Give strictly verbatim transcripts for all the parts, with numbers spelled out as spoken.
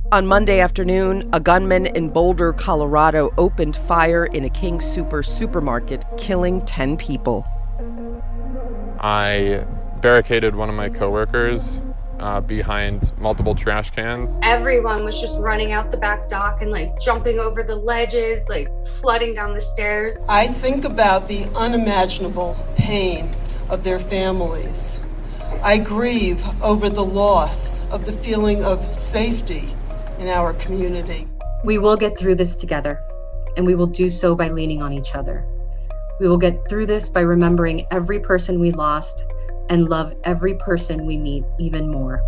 On Monday afternoon, a gunman in Boulder, Colorado, opened fire in a King Soopers supermarket, killing ten people. I barricaded one of my coworkers uh, behind multiple trash cans. Everyone was just running out the back dock and like jumping over the ledges, like flooding down the stairs. I think about the unimaginable pain of their families. I grieve over the loss of the feeling of safety in our community. We will get through this together, and we will do so by leaning on each other. We will get through this by remembering every person we lost and love every person we meet even more.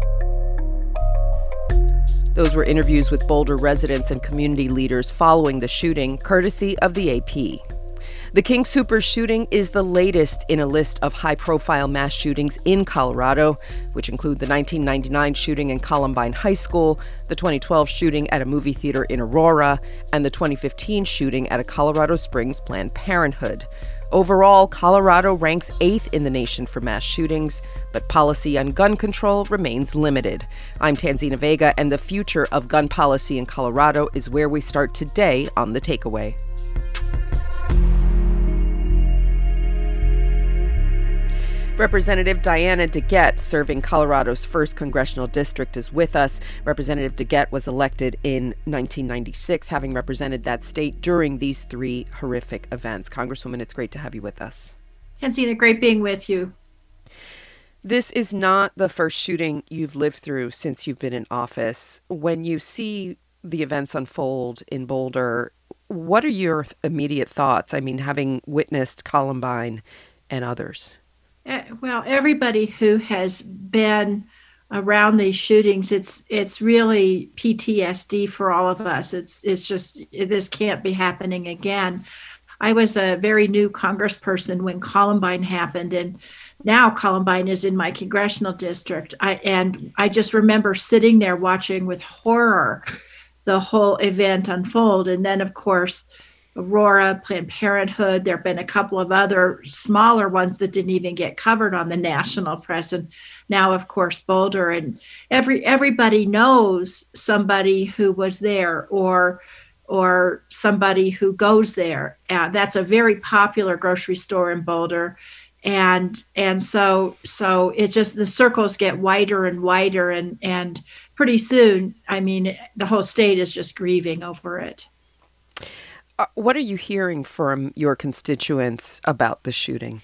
Those were interviews with Boulder residents and community leaders following the shooting, courtesy of the A P. The King Soopers shooting is the latest in a list of high-profile mass shootings in Colorado, which include the nineteen ninety-nine shooting in Columbine High School, the twenty twelve shooting at a movie theater in Aurora, and the twenty fifteen shooting at a Colorado Springs Planned Parenthood. Overall, Colorado ranks eighth in the nation for mass shootings, but policy on gun control remains limited. I'm Tanzina Vega, and the future of gun policy in Colorado is where we start today on The Takeaway. Representative Diana DeGette, serving Colorado's first congressional district, is with us. Representative DeGette was elected in nineteen ninety-six, having represented that state during these three horrific events. Congresswoman, it's great to have you with us. Tanzina, great being with you. This is not the first shooting you've lived through since you've been in office. When you see the events unfold in Boulder, what are your immediate thoughts? I mean, having witnessed Columbine and others. Well, everybody who has been around these shootings, it's it's really P T S D for all of us. It's it's just, this can't be happening again. I was a very new congressperson when Columbine happened, and now Columbine is in my congressional district. I and I just remember sitting there watching with horror the whole event unfold. And then, of course, Aurora, Planned Parenthood, there have been a couple of other smaller ones that didn't even get covered on the national press. And now, of course, Boulder, and every everybody knows somebody who was there or or somebody who goes there. Uh, that's a very popular grocery store in Boulder. And and so so it just, the circles get wider and wider, and, and pretty soon, I mean, the whole state is just grieving over it. What are you hearing from your constituents about the shooting?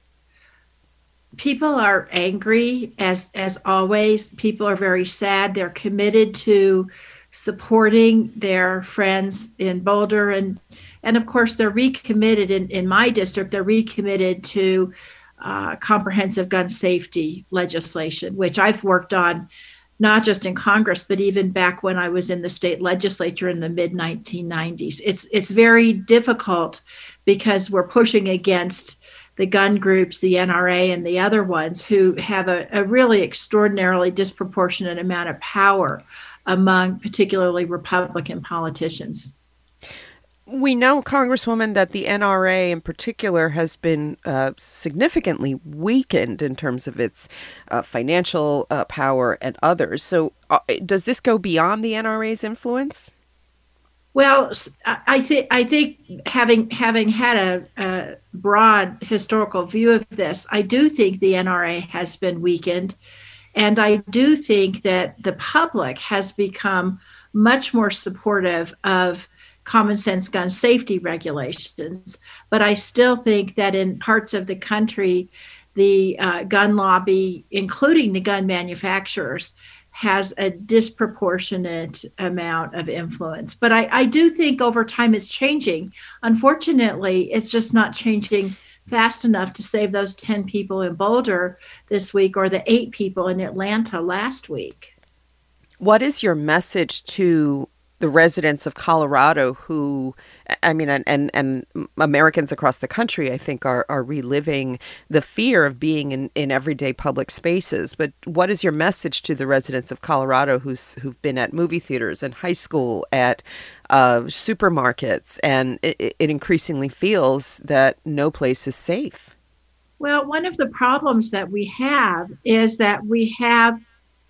People are angry, as as always. People are very sad. They're committed to supporting their friends in Boulder. And, and of course, they're recommitted in, in my district, they're recommitted to uh, comprehensive gun safety legislation, which I've worked on not just in Congress, but even back when I was in the state legislature in the mid nineteen nineties. It's it's very difficult because we're pushing against the gun groups, the N R A and the other ones, who have a, a really extraordinarily disproportionate amount of power among particularly Republican politicians. We know, Congresswoman, that the N R A in particular has been uh, significantly weakened in terms of its uh, financial uh, power and others. So uh, does this go beyond the N R A's influence? Well, I think I think having having had a, a broad historical view of this, I do think the N R A has been weakened. And I do think that the public has become much more supportive of common sense gun safety regulations. But I still think that in parts of the country, the uh, gun lobby, including the gun manufacturers, has a disproportionate amount of influence. But I, I do think over time it's changing. Unfortunately, it's just not changing fast enough to save those ten people in Boulder this week or the eight people in Atlanta last week. What is your message to the residents of Colorado who, I mean, and, and, and Americans across the country, I think, are, are reliving the fear of being in, in everyday public spaces. But what is your message to the residents of Colorado who's, who've been at movie theaters and high school, at uh, supermarkets, and it, it increasingly feels that no place is safe? Well, one of the problems that we have is that we have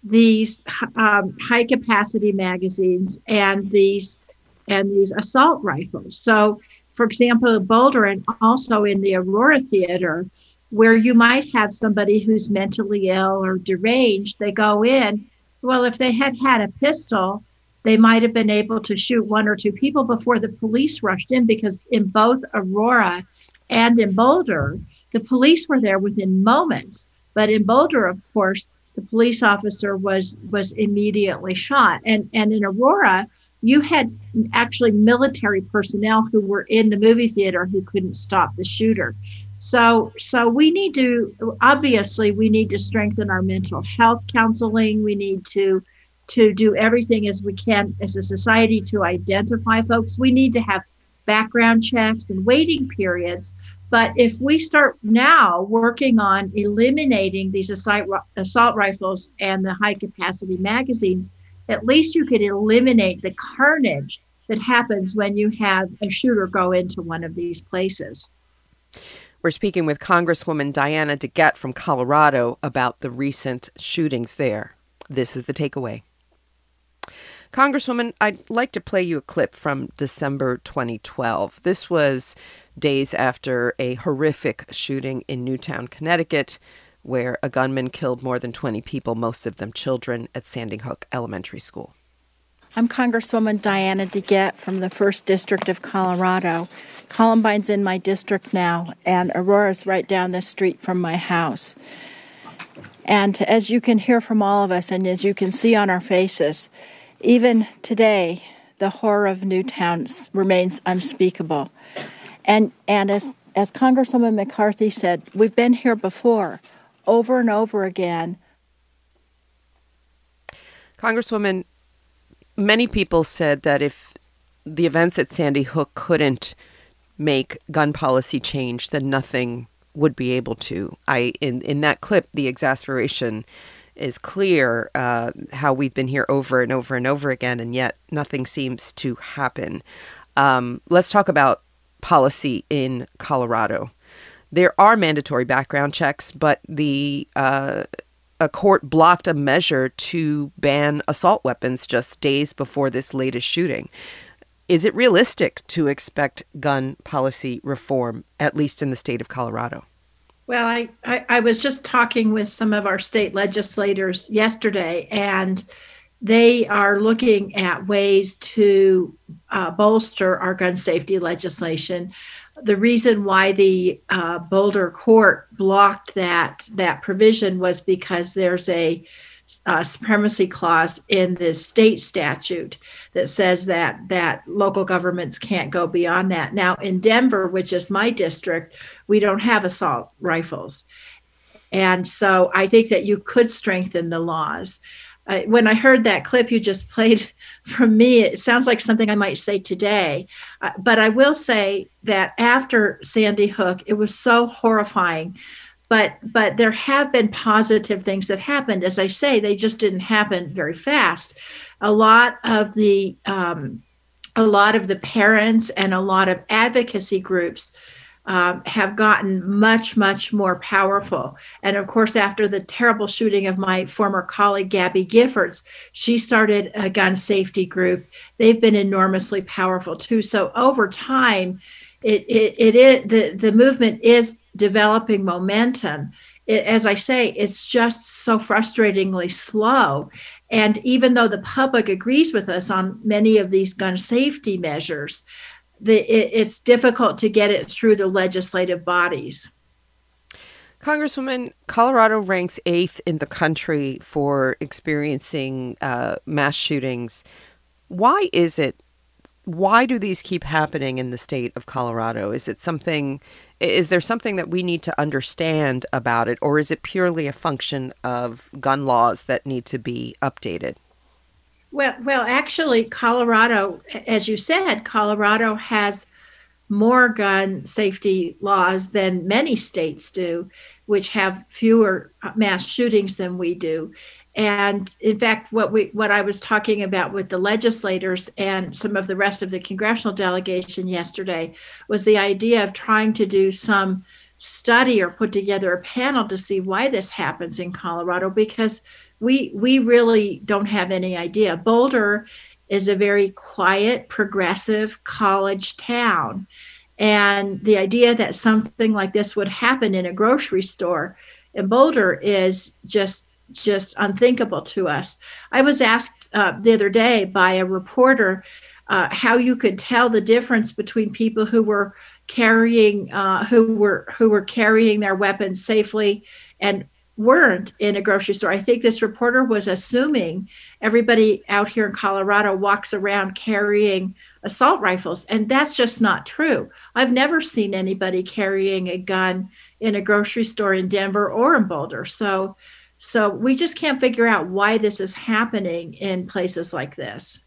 these um, high capacity magazines and these and these assault rifles. So, for example, Boulder and also in the Aurora Theater, where you might have somebody who's mentally ill or deranged, they go in. Well, if they had had a pistol, they might have been able to shoot one or two people before the police rushed in, because in both Aurora and in Boulder, the police were there within moments. But in Boulder, of course, the police officer was was immediately shot. And, and in Aurora, you had actually military personnel who were in the movie theater who couldn't stop the shooter. So, so we need to, obviously, we need to strengthen our mental health counseling. We need to to do everything as we can as a society to identify folks. We need to have background checks and waiting periods. But if we start now working on eliminating these assault, assault rifles and the high capacity magazines, at least you could eliminate the carnage that happens when you have a shooter go into one of these places. We're speaking with Congresswoman Diana DeGette from Colorado about the recent shootings there. This is the takeaway. Congresswoman, I'd like to play you a clip from December twenty twelve. This was days after a horrific shooting in Newtown, Connecticut, where a gunman killed more than twenty people, most of them children, at Sandy Hook Elementary School. I'm Congresswoman Diana DeGette from the first District of Colorado. Columbine's in my district now, and Aurora's right down the street from my house. And as you can hear from all of us, and as you can see on our faces, even today, the horror of Newtown remains unspeakable. And and as, as Congresswoman McCarthy said, we've been here before, over and over again. Congresswoman, many people said that if the events at Sandy Hook couldn't make gun policy change, then nothing would be able to. I in, in that clip, the exasperation is clear, uh, how we've been here over and over and over again, and yet nothing seems to happen. Um, let's talk about policy in Colorado. There are mandatory background checks, but the uh, a court blocked a measure to ban assault weapons just days before this latest shooting. Is it realistic to expect gun policy reform, at least in the state of Colorado? Well, I, I, I was just talking with some of our state legislators yesterday, and they are looking at ways to uh, bolster our gun safety legislation. The reason why the uh, Boulder court blocked that that provision was because there's a Uh, supremacy clause in the state statute that says that that local governments can't go beyond that. Now, in Denver, which is my district, we don't have assault rifles. And so I think that you could strengthen the laws. Uh, when I heard that clip you just played from me, it sounds like something I might say today. Uh, but I will say that after Sandy Hook, it was so horrifying. But but there have been positive things that happened. As I say, they just didn't happen very fast. A lot of the um, a lot of the parents and a lot of advocacy groups um, have gotten much, much more powerful. And of course, after the terrible shooting of my former colleague, Gabby Giffords, she started a gun safety group. They've been enormously powerful too. So over time, it it, it is the, the movement is developing momentum. It, as I say, it's just so frustratingly slow. And even though the public agrees with us on many of these gun safety measures, the, it, it's difficult to get it through the legislative bodies. Congresswoman, Colorado ranks eighth in the country for experiencing uh, mass shootings. Why is it? Why do these keep happening in the state of Colorado? Is it something, is there something that we need to understand about it, or is it purely a function of gun laws that need to be updated? Well, well, actually, Colorado, as you said, Colorado has more gun safety laws than many states do, which have fewer mass shootings than we do. And in fact, what we what I was talking about with the legislators and some of the rest of the congressional delegation yesterday was the idea of trying to do some study or put together a panel to see why this happens in Colorado, because we we really don't have any idea. Boulder is a very quiet, progressive college town. And the idea that something like this would happen in a grocery store in Boulder is just just unthinkable to us. I was asked uh, the other day by a reporter uh, how you could tell the difference between people who were carrying uh, who were who were carrying their weapons safely and weren't in a grocery store. I think this reporter was assuming everybody out here in Colorado walks around carrying assault rifles, and that's just not true. I've never seen anybody carrying a gun in a grocery store in Denver or in Boulder. So, so we just can't figure out why this is happening in places like this.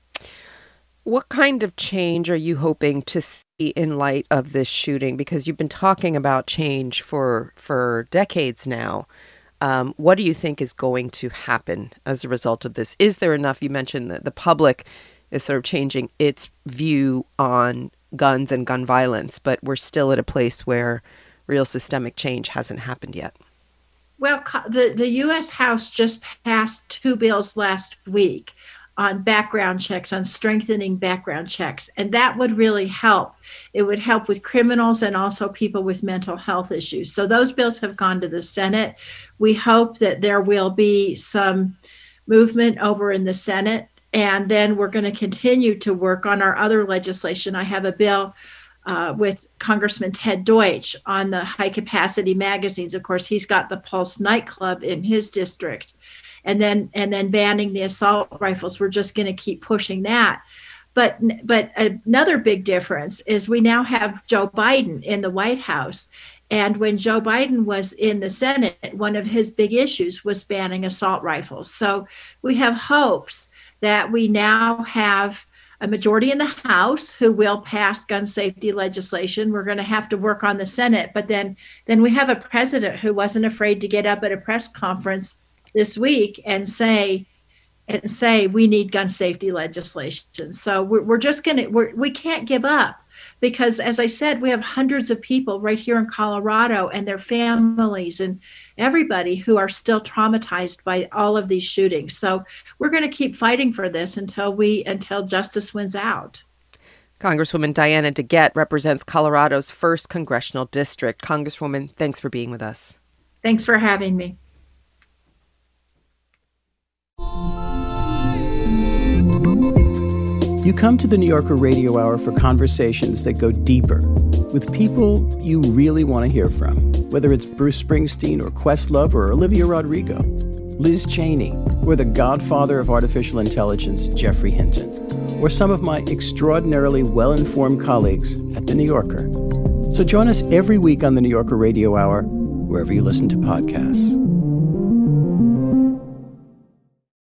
What kind of change are you hoping to see in light of this shooting? Because you've been talking about change for for decades now. Um, what do you think is going to happen as a result of this? Is there enough? You mentioned that the public is sort of changing its view on guns and gun violence, but we're still at a place where real systemic change hasn't happened yet. Well, the, the U S House just passed two bills last week on background checks, on strengthening background checks. And that would really help. It would help with criminals and also people with mental health issues. So those bills have gone to the Senate. We hope that there will be some movement over in the Senate. And then we're going to continue to work on our other legislation. I have a bill uh, with Congressman Ted Deutsch on the high capacity magazines. Of course, he's got the Pulse nightclub in his district. And then and then banning the assault rifles. We're just going to keep pushing that. But but another big difference is we now have Joe Biden in the White House. And when Joe Biden was in the Senate, one of his big issues was banning assault rifles. So we have hopes that we now have a majority in the House who will pass gun safety legislation. We're going to have to work on the Senate. But then then we have a president who wasn't afraid to get up at a press conference this week and say and say we need gun safety legislation. So we're, we're just going to we're, we can't give up, because as I said, we have hundreds of people right here in Colorado and their families and everybody who are still traumatized by all of these shootings. So we're going to keep fighting for this until we until justice wins out. Congresswoman Diana DeGette represents Colorado's first congressional district. Congresswoman, thanks for being with us. Thanks for having me. You come to the New Yorker Radio Hour for conversations that go deeper with people you really want to hear from, whether it's Bruce Springsteen or Questlove or Olivia Rodrigo, Liz Cheney, or the godfather of artificial intelligence, Geoffrey Hinton, or some of my extraordinarily well-informed colleagues at The New Yorker. So join us every week on the New Yorker Radio Hour, wherever you listen to podcasts.